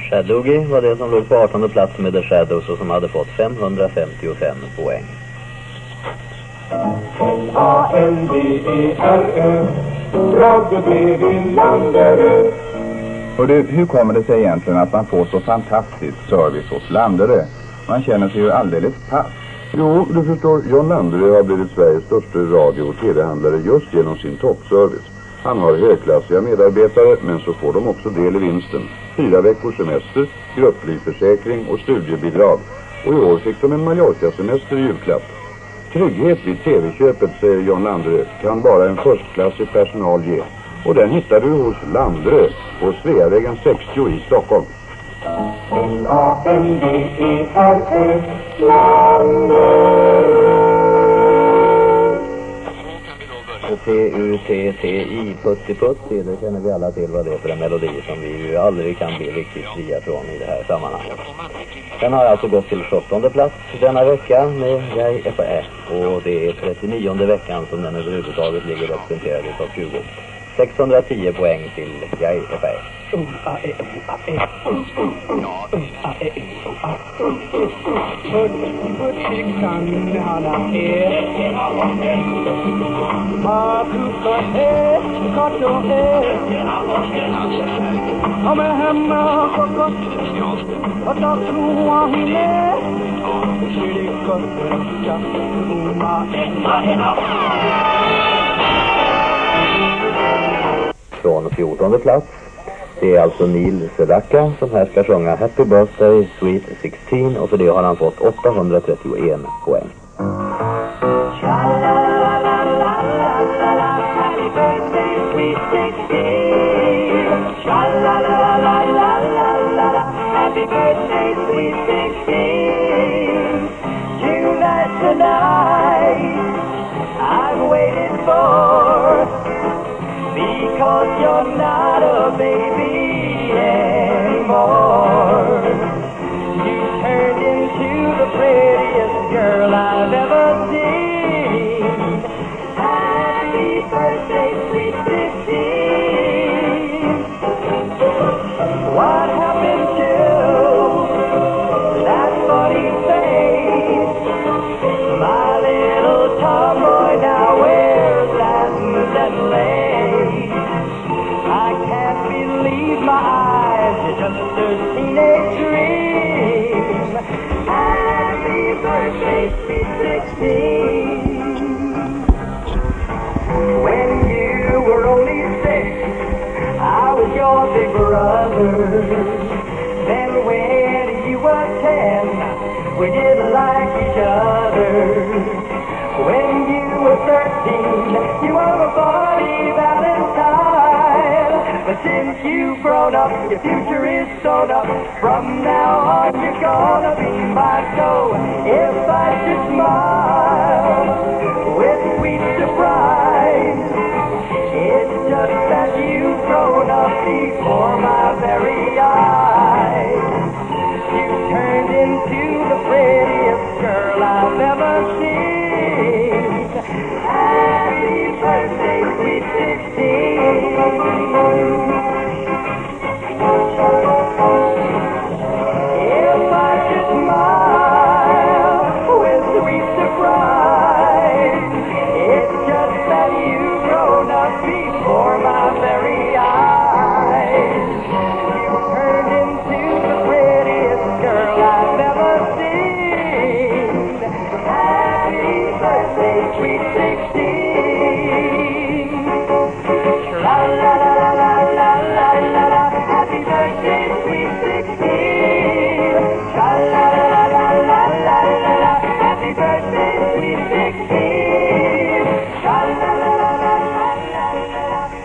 Shadowgy var det som låg på 18:e plats med The Shadows och som hade fått 555 poäng. L-A-N-D-E-R-Ö Radio TV Landerö. Hördu, hur kommer det sig egentligen att man får så fantastisk service hos Landerö? Man känner sig ju alldeles pass. Jo, du förstår, John Landerö har blivit Sveriges största radio- och tv-handlare just genom sin toppservice. Han har högklassiga medarbetare, men så får de också del i vinsten. 4 veckors semester, grupplivförsäkring och studiebidrag. Och i år fick de en Mallorca-semester i julklapp. Trygghet vid tv-köpet, säger John Landerö, kan bara en förstklassig personal ge. Och den hittar du hos Landerö på Sveavägen 60 i Stockholm. L-A-N-D-E-R-Ö Landerö. Och P-U-T-T-I, putti-putti, det känner vi alla till vad det är för en melodi som vi ju aldrig kan bli riktigt fria från i det här sammanhanget. Den har alltså gått till 17:e plats denna vecka med Jag F.A. och det är 39:e veckan som den överhuvudtaget ligger representerad i topp 20. 610 poäng till Jag F.A. Från 14:e plats. Det är alltså Neil Sedaka som här ska sjunga Happy Birthday Sweet 16 och för det har han fått 831 poäng. Happy birthday, sweet 16. Tonight, tonight, I've waited for, because you're not a baby anymore. You turned into the prettiest girl I've ever seen. Happy birthday, sweet 16. What happened to that funny face? My little tomboy now wears glasses and lace. I can't believe my eyes, you're just a teenage dream. Happy birthday, sweet 16. When you were only 6, I was your big brother. Then when you were 10, we didn't like each other. When you were 13, you were a funny Valentine. But since you've grown up, your future is sewn up. From now on, you're gonna be my soul. If I should smile with sweet surprise, it's just that you've grown up before my very eyes. You turned into the prettiest girl I've ever seen. Happy birthday, sweet 16. If I should smile with sweet surprise, it's just that you've grown up before my very eyes. You turned into the prettiest girl I've ever seen. Happy birthday, sweet 16. La la la la la la la la la. Happy birthday, sweet 16. La la la la la la la la. Happy birthday, sweet 16. La la la la la la la la.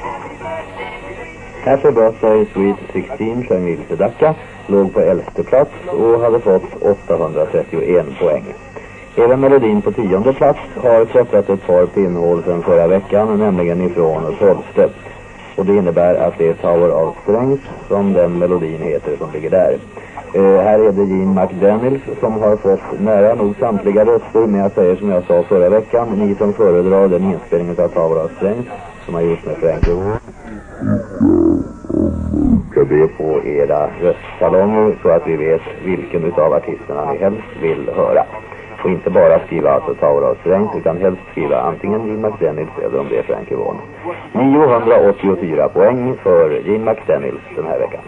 Happy Birthday Sweet 16 sjöng Neil Sedaka, låg på 11:e plats och hade fått 831 poäng. Även melodin på 10:e plats har klättrat ett par pinnhål sedan förra veckan, nämligen ifrån 12:e. Och det innebär att det är Tower of Strength som den melodin heter som ligger där. Här är det Gene McDaniels som har fått nära nog samtliga röster, men jag säger som jag sa förra veckan, ni som föredrar den inspelningen av Tower of Strength som har gjorts med Frank Ocean. ÖB på era röstsalonger så att vi vet vilken utav artisterna ni helst vill höra. Och inte bara skriva alltså Tower of Strength utan helst skriva antingen Gene McDaniels eller om det är Frankie Vaughan. 984 poäng för Gene McDaniels den här veckan.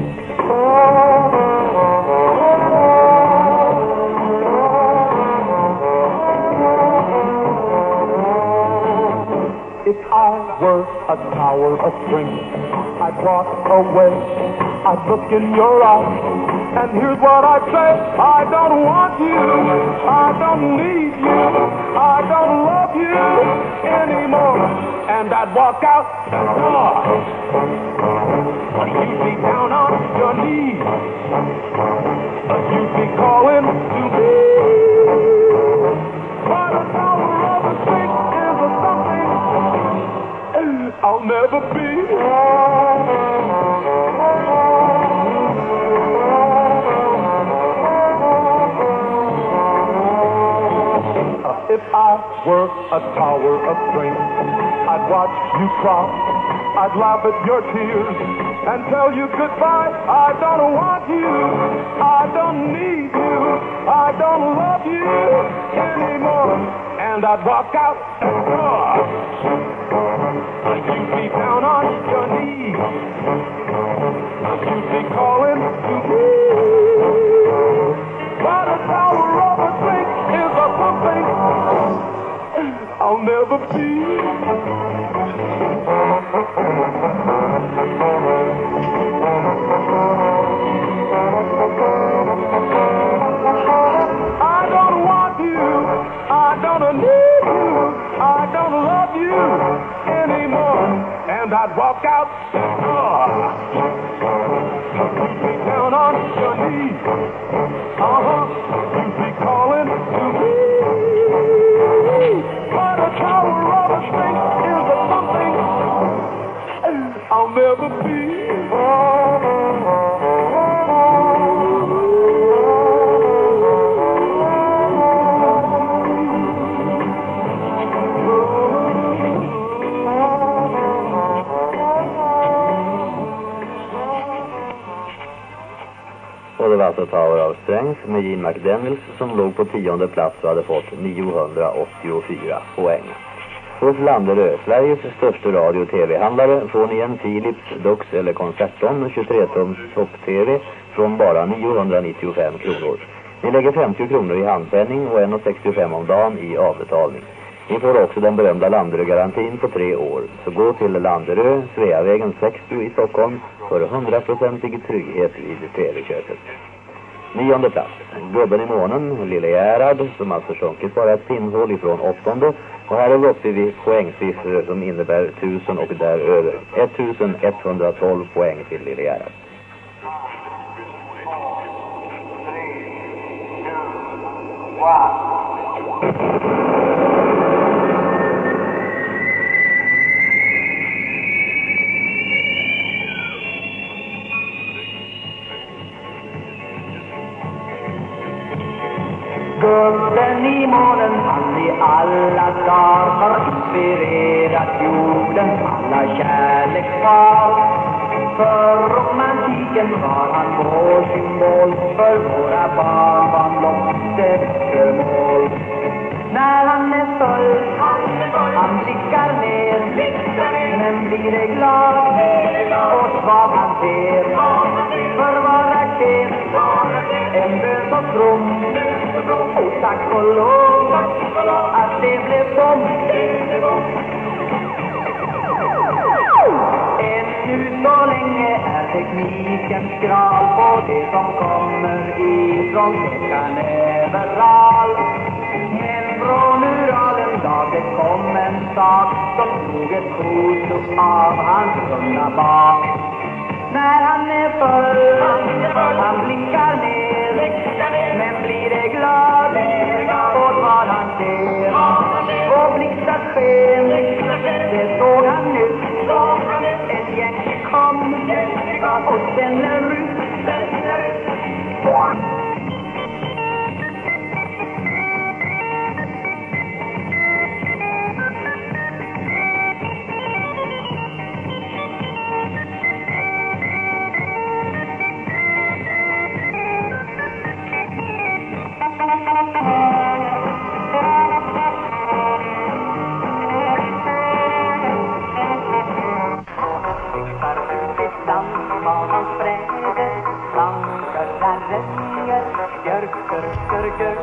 If I were a tower of strength, I'd walk away, I'd look in your eyes, and here's what I'd say: I don't want you, I don't need you, I don't love you anymore. And I'd walk out the door. You'd be down on your knees, you'd be calling to me. But a tower of strength is a something I'll never be. If I were a tower of strength, I'd watch you cry, I'd laugh at your tears, and tell you goodbye. I don't want you, I don't need you, I don't love you anymore. And I'd walk out the door. You'd be down on your knees, you'd be calling to me. But a tower of a strength is a something I'll never be. I don't want you, I don't need you, I don't love you anymore. And I'd walk out the door. You'd be down on your knees, you'd be calling to me. But a tower of a strength is a something I'll never be. Och det var alltså Tower of Strength med Gene McDaniels som låg på 10:e plats och hade fått 984 poäng. Hos Landerö, Sveriges största radio- och tv-handlare, får ni en Philips, Dux eller Concerton 23-tums topp-tv från bara 995 kronor. Ni lägger 50 kronor i handpenning och 1,65 om dagen i avbetalning. Ni får också den berömda Landerö-garantin på 3 år. Så gå till Landerö, Sveavägen 60 i Stockholm för 100% trygghet vid tv-köpet. 9:e plats. Gubben i månen, Lille Gerhard, som alltså sjunkit bara ett pinnhål ifrån 8:e. Och här är vi uppe vid poängsiffror som innebär 1000 och däröver. 1112 poäng till Lille Gerhard. Gubben i månen, han i alla dagar har inspirerat jorden alla kärleksval. För romantiken var han vår symbol, för våra barn var blomstermål. När han är full, han blickar ner, men blir det glad och svag han ser. För våra ken, en bön så from, och tack och lov att det blev bom. Ännu så länge är teknikens krav på det som kommer ifrån veckan överallt. Men från Uralen dag det kom en sak som tog ett foto av hans unga barn. När han är full, han blickar ner, men blir det glad åt vad han ser. Och blixtar sken, det såg han nyss. Ett gäng kom och sen en ryss. mörker.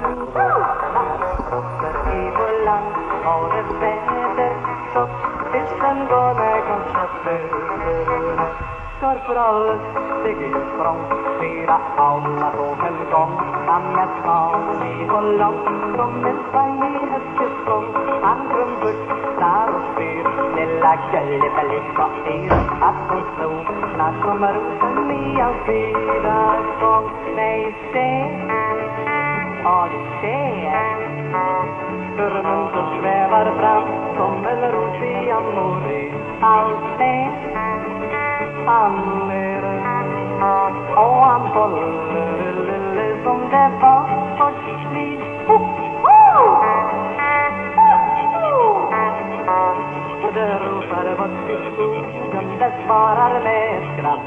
I vår land har det väder så tusen gånger kanske flöder. Skarpral stiger språng, fyra alla på en gång. Han är smal i Holland som en svajig hästesprång. Han krumbustar och styr, lilla gullipelippa styr. Att hon slog när som rosen i all fyra gång. Nej, se, ja du ser, hur muntern svävar fram som en ros i amori. Allt det han ler och han håller lille som det var förstliv. Det ropar bort i skogen, det svarar med skratt.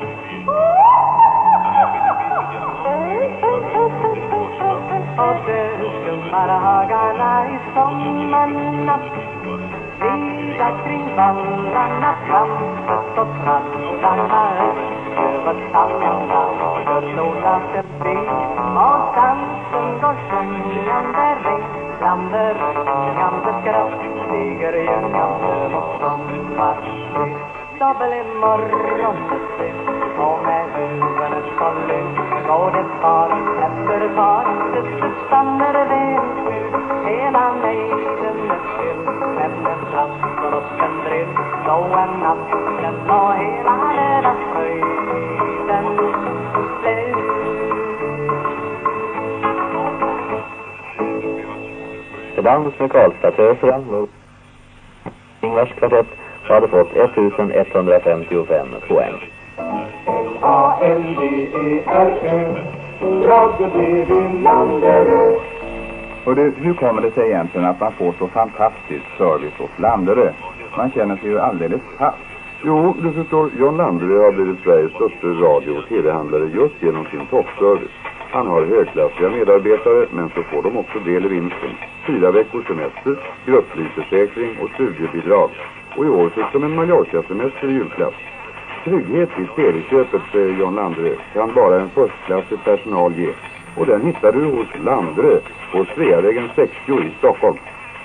Och det skummar hagarna i sommarnatt. Vida kring vallarna, trampet och trallarna över tallarna och förlorna förbi. Och dansen går sjungande, ringlande, ringande skratt, stiger ljungande mot sommarskyn. Så blir morgonbesök och med huvudet på lugg går det par efter par, det stannar väl ut. Hela nejden är still, men den trampar upp en drill. Så är natten och hela lilla höjden slut. Dans med Karlstad-tösran och Ingvars kvartett hade fått 1155 poäng. L-A-N-D-E-R-Ö, Radio TV Landerö. Och hur kommer det sig egentligen att man får så fantastisk service hos Landerö? Man känner sig ju alldeles fast. Jo, du förstår, John Landerö har blivit Sveriges största radio- och tv-handlare just genom sin toppservice. Han har högklassiga medarbetare, men så får de också del i vinsten. 4 veckors semester, grupplivförsäkring och studiebidrag. Och i år fick de en Mallorca-semester i julklapp. Trygghet i tv-köpet, säger John Landerö, kan bara en förstklassig personal ge. Och den hittar du hos Landerö på Sveavägen 60 i Stockholm.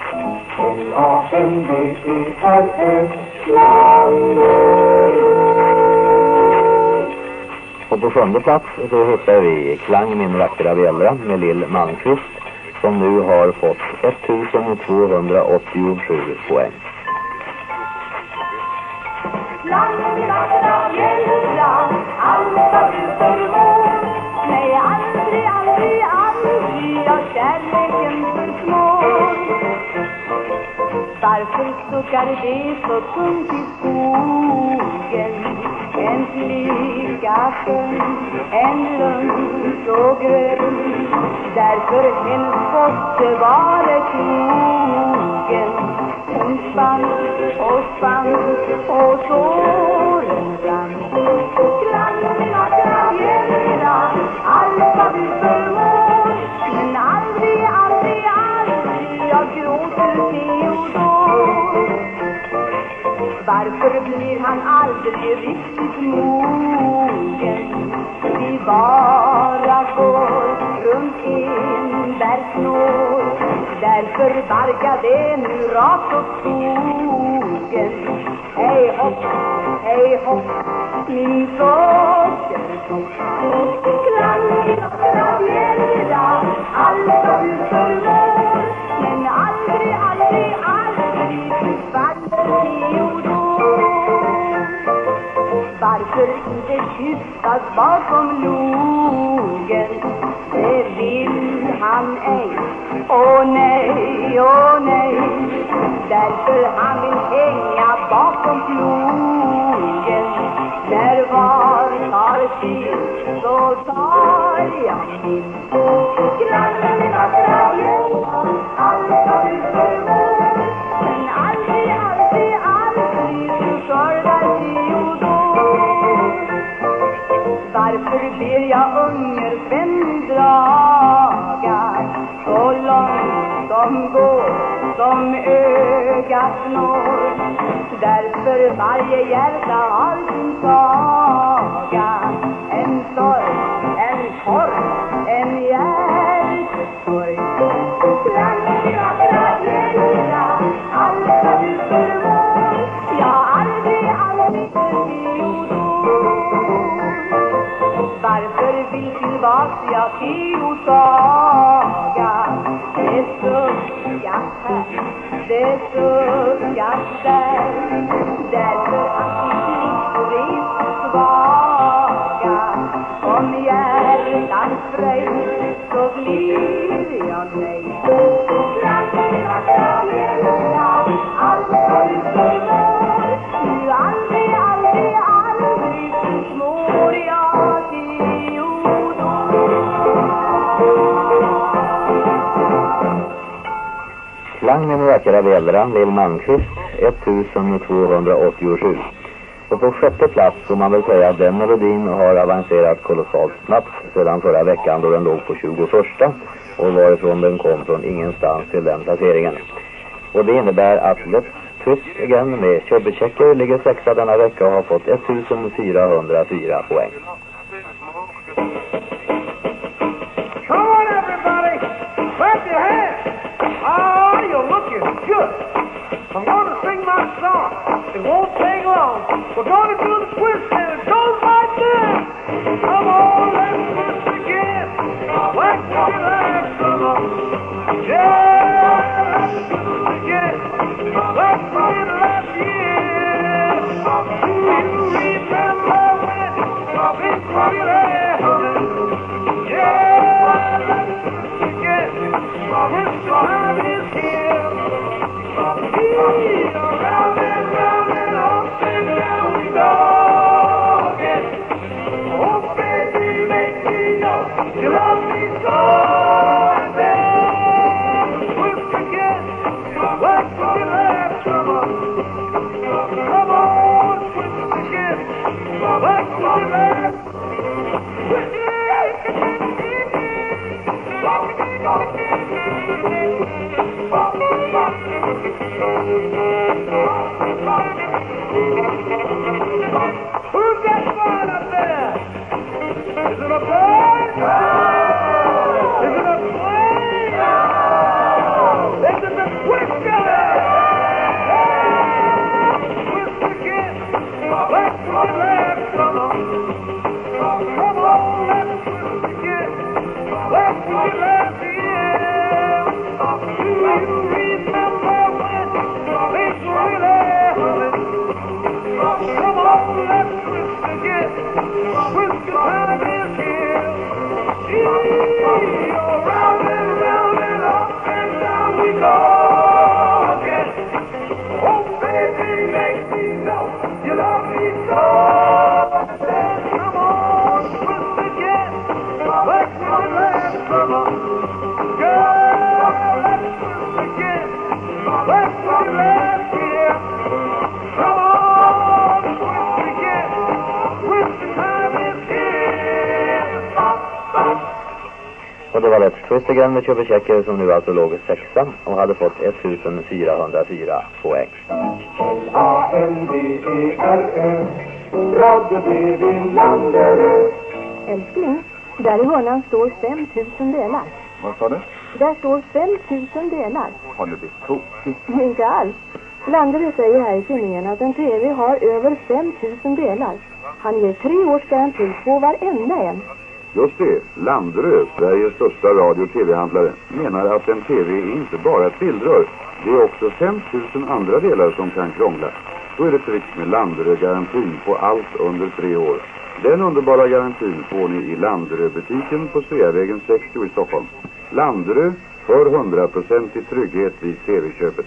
L-A-N-D-E-R-Ö, Landerö. Och på 7:e plats så hittar vi Klang min vackra bjällra med Lill Malmqvist som nu har fått 1287 poäng. Klang min vackra bjällra, allt vad du förmår. Nej, aldrig, aldrig, aldrig jag kärleken försmår. Varför suckar det så tungt i skogen? En flicka skön, en lugn och grön. Därför helst måste vara krogen. Hon spann och såren brann. Klang min vackra bjällra, allt vad du förmår. Men aldrig, aldrig, aldrig jag gråter Theodor. Varför blir han aldrig riktigt mogen? Vi bara går runt enbärsnår. Därför barkar det nu rakt åt skogen. Hej hopp, min sockertopp. Klang min vackra bjällra, allt vad du förmår. Men aldrig, aldrig, aldrig du faller Theodor. Varför inte tystas bakom logen? Det vill han ej. Åh nej, därför han vill hänga bakom plogen. När var tar tid så tar jag min. Klang min vackra bjällra, allt vad du förmår. Men aldrig, aldrig, aldrig du skördar Theodor. Varför ber jag ungersvän draga så långt som går, som ögat når? Därför varje hjärta har sin saga. En sorg, en korv, en hjärtesorg. vill tillbaks jag till Osaga. Det suckas här, det suckas där, därför att ditt liv är svaga. Om hjärtan fröjd så blir jag nöjd. Klang med vackra vädra, Lill Malmqvist, 1287. Och på sjätte plats får man väl säga att den melodin har avancerat kolossalt snabbt sedan förra veckan då den låg på 21 och varifrån den kom från ingenstans till den placeringen. Och det innebär att Let's Twist Again med Chubby Checker ligger sexa denna vecka och har fått 1404 poäng. Come on, everybody! Clap your hands! Oh, you're looking good! I'm going to sing my song. It won't take long. We're going to do the twist and it goes like this. Come on, let's twist again. Like we like summer. Yeah, let's twist again. Like we did last year. Do you remember when things were really humming? Yeah, let's twist again. Twist the time is here. Round and round and up and down we go again. Oh, baby, make me know you love me so. And then twist again, like we did last summer. Come on, twist again, like we did last. Who's that flying up there? Is it a bird? Is it a plane? Is it the twister? Twist again, like we did last summer. Come on, let's twist again, like we did last year. Do you remember when things were really humming? Come on, let's twist again. Twist the time is here. Gee, round and round and up and down we go again. Oh, baby, make me know you love me so. Then come on, twist again, like we did last summer. Girl, let's twist again, like we did last year. Come on, twist again, twist the time is here. Och det var Let's Twist Again med Chubby Checker som nu alltså låg sexa och hade fått 1404 poäng. Landere, radio-tv Landere. Älskling, där i hörnan står 5000 delar. Vad sa du? Där står 5000 delar. Har du blivit tokig? Inte alls. Landere säger här i tidningen att en tv har över 5000 delar. Han ger 3 års garanti på varenda en. Just det, Landrö, Sveriges största radio- och tv-handlare, menar att en tv är inte bara ett bildrör. Det är också 5000 andra delar som kan krångla. Då är det tricks med Landrö-garantin på allt under 3 år. Den underbara garantin får ni i Landrö-butiken på Sveavägen 60 i Stockholm. Landrö för 100% trygghet vid tv-köpet.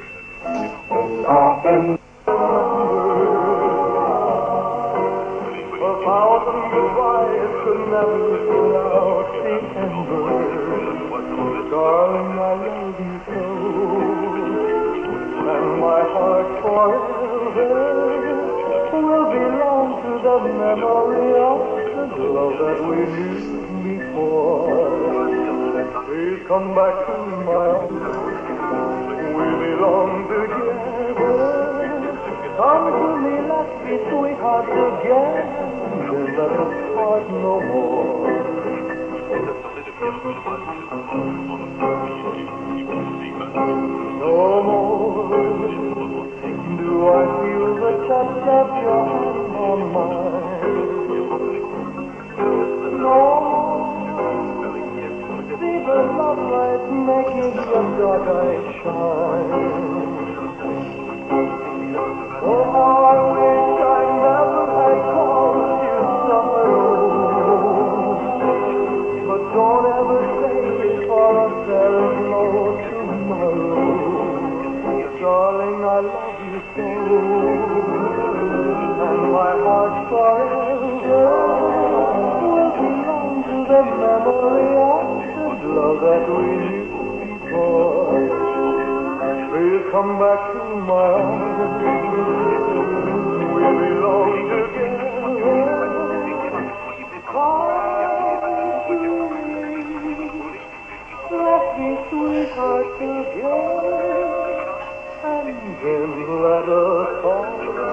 Darling, I love you so, and my heart forever will belong to the memory of the love that we knew before. Please come back to my arms, we belong together. Come to me, let's be sweethearts again, and let us part no more. No more do I feel the touch of your hand on mine. No starlight making your dark eyes shine. Oh, how I wish I never had called you sorrow. But don't ever say for there is no tomorrow. Darling, I love you so, and my heart forever will belong to the memory of the love that we knew before. Please come back to my arms, we belong together. Let's be sweethearts together. And then let us fall.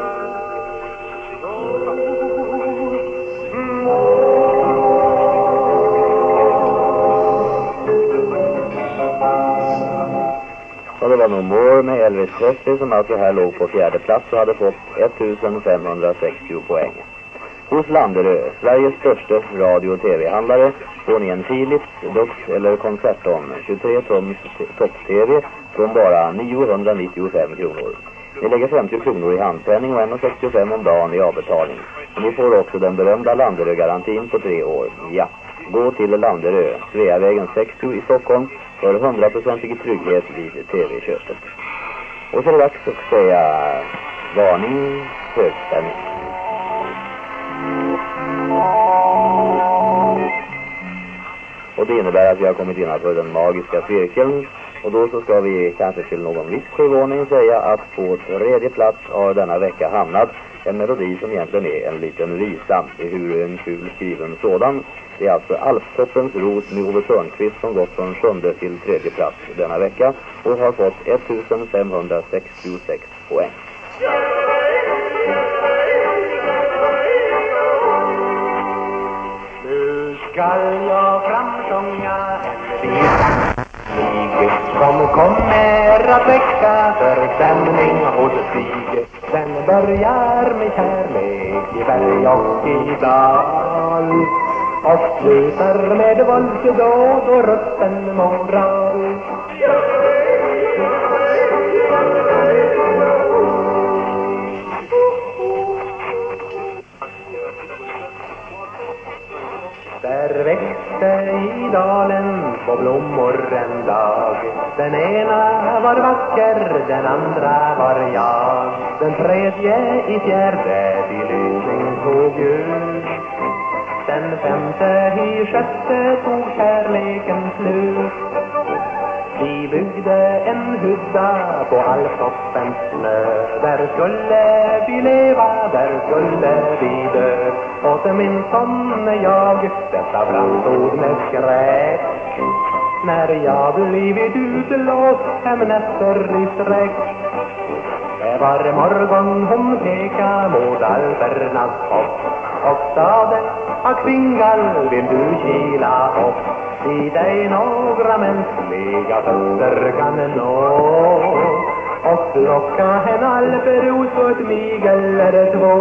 Och det var No More med Elvis Presley som alltså här låg på fjärde plats och hade fått 1560 poäng. Hos Landerö, Sveriges största radio- och tv-handlare, får ni en Philips, Dux eller Concerton 23 tums topp-tv från bara 995 kronor. Ni lägger 50 kronor i handpenning och 1,65 om dagen i avbetalning. Och ni får också den berömda Landerö-garantin på 3 år. Ja, gå till Landerö, Sveavägen 60 i Stockholm för 100% trygghet vid tv-köpet. Och så är det dags att säga varning, högspänning. Och det innebär att vi har kommit innanför den magiska cirkeln. Och då så ska vi kanske till någon viss förvåning säga att på tredje plats har denna vecka hamnat en melodi som egentligen är en liten visa. Hur en kul skriven sådan. Det är alltså Alftoppens ros med Ove Törnqvist som gått från 7:e till 3:e plats denna vecka och har fått 1566 poäng. Nu skall jag framsjunga en visa som kommer att väcka förstämning hos Stig. Den börjar med kärlek i berg och i dal och slutar med våldsdåd och rutten moral. Där växte i dalen två blommor en dag. Den ena var vacker, den andra var jag. Den tredje i fjärde belysning tog ut. Den femte i sjätte tog kärleken slut. Vi byggde en hydda på Alftoppens snö. Där skulle vi leva, där skulle vi dö. Och åtminstone jag, detta framstod med skräck. När jag blivit utlåst 5 nätter i sträck. Det var morgon hon pekade mot alpernas topp och sade att Kvingal, vill du kila upp? I dig några mänskliga fötter kan nå och plocka en alperos och ett migel eller två.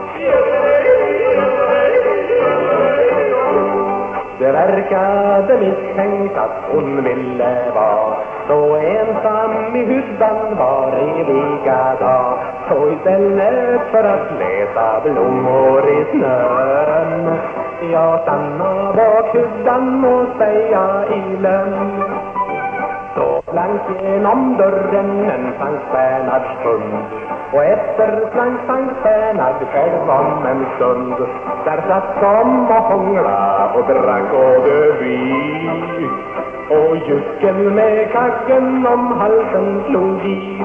Det verkade misstänkt att hon ville vara så ensam i hyddan var eviga dag. Så istället för att leta blommor i snön, jag stannar bak hyddan och säga i lön. Så slank genom dörren en Sankt stund, och efter slank Bernhard själv om en stund. Där satt de och hångla och drack och dövi, och jycken med kaggen om halsen slog i.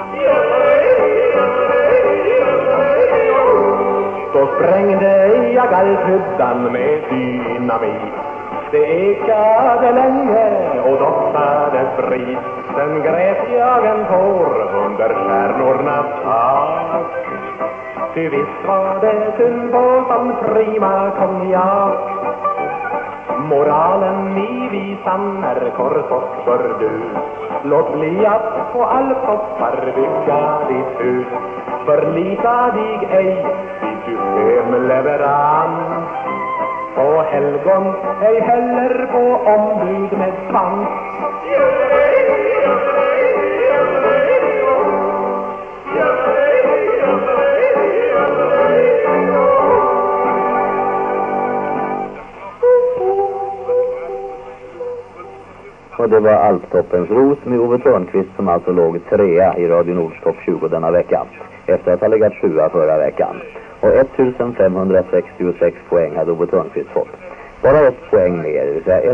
Då sprängde jag alphyddan med dynamit. Det ekade länge och doftade sprit. Sen grät jag en tår under stjärnornas tak. Ty visst var det synd på som prima konjak. Moralen i visan är kort och fördus. Låt bli att på Alftoppar bygga ditt hus. Förlita dig ej vid systemleverans. Och helgon ej heller på ombud med svans. Och det var Alptoppens ros med Ove Törnqvist som alltså låg 3 i Radio Nords topp 20 denna vecka. Efter att ha legat 7 förra veckan. Och 1566 poäng hade Ove Törnqvist fått. Bara ett poäng mer, det vill säga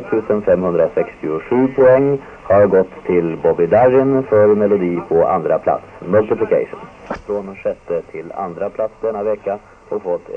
1567 poäng har gått till Bobby Darin för melodi på andra plats, Multiplication. Från 6:e till andra plats denna vecka och fått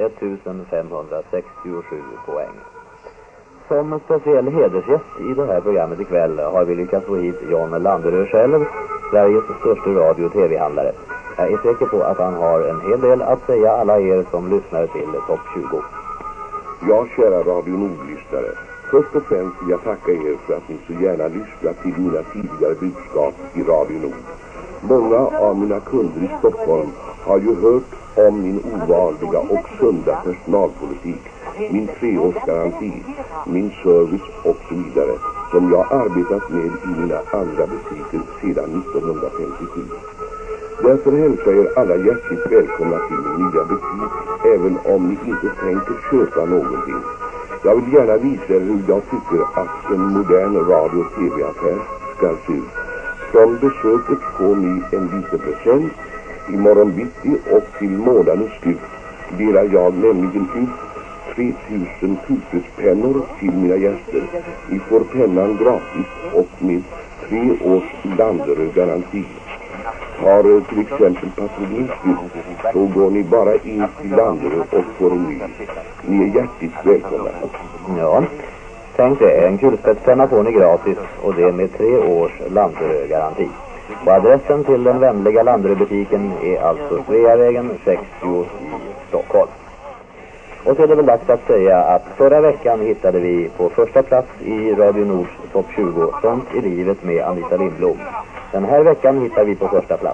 1567 poäng. Som speciell hedersgäst i det här programmet ikväll har vi lyckats få hit John Landerö själv, Sveriges största radio- och tv-handlare. Jag är säker på att han har en hel del att säga alla er som lyssnar till Topp 20. Ja, kära Radio Nord-lyssnare. Först och främst vill jag tacka er för att ni så gärna lyssnar till mina tidigare budskap i Radio Nord. Många av mina kunder i Stockholm har ju hört om min ovanliga och sunda personalpolitik, min 3-årsgaranti, min service och så vidare, som jag arbetat med i mina andra butiker sedan 1957. Därför hälsar er alla hjärtligt välkomna till min nya butik, även om ni inte tänker köpa någonting. Jag vill gärna visa er hur jag tycker att en modern radio- och tv-affär ska se ut. Från besöket får ni en liten present. Imorgon bitti och till månadens slut delar jag nämligen ut 3000 kuperspennor till mina gäster. Ni får pennan gratis och med 3 års Landerö-garanti. Har till exempel patronen slut, så går ni bara in till Landerö och får en ny. Ni är hjärtligt välkomna. Ja, tänk det, en kulspetspenna får ni gratis och det med 3 års Landerö-garanti. Och adressen till den vänliga Landerö-butiken är alltså Sveavägen 60 i Stockholm. Och så är det väl dags att säga att förra veckan hittade vi på första plats i Radio Nords topp 20 Sånt i livet med Anita Lindblom. Den här veckan hittar vi på första plats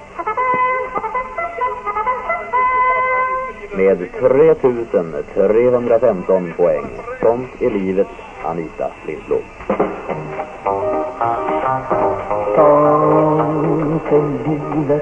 med 3315 poäng. Sånt i livet, Anita Lindblom. Sånt i livet,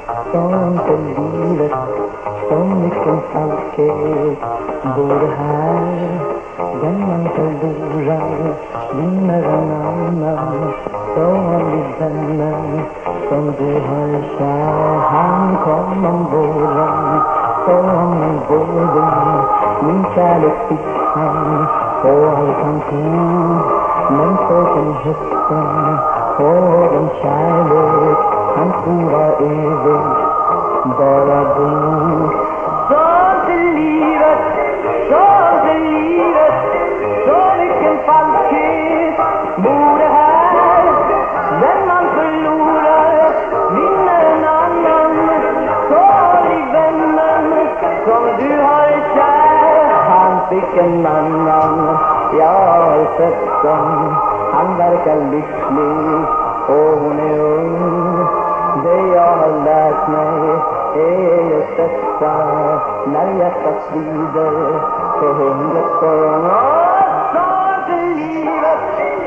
så mycket falskhet både här. Den man förlorar vinner en annan. Så blir vännen som du har kär. Han kom om våren, så om en våren. Min kärlek fick han och allt han tog. Men fröken hösten och den kärlek han tror var evig bara bor. Sånt är livet, så mycket falskhet bor det här. Den man förlorar vinner en annan. Så blir vännen som du har kär. Han fick en annan, jag har sett som. Han verkar lycklig och hon är ung. Det jag har lärt mig är just detta. När hjärtat svider så hungret gång. Sånt är livet,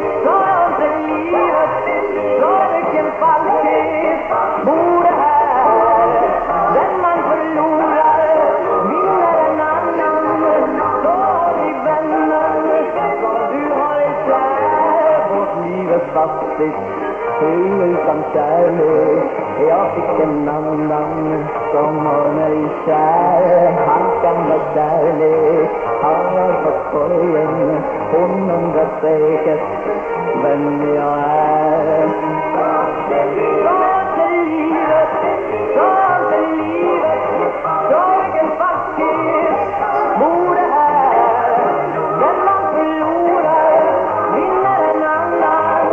så mycket falskhet bor det här. Den man förlorar vinner en annan. Så blir vännen som du har kär. Vårt liv är fattigt utan kärlek. Jag fick en annan som har mig kär. Hans gamla kärlek har fått korgen. Hon undrar säkert vem jag är. Sånt är livet, så mycket falskhet bor det här. Den man förlorar vinner en annan.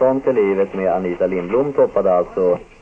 Sånt är livet med Anita Lindblom toppade alltså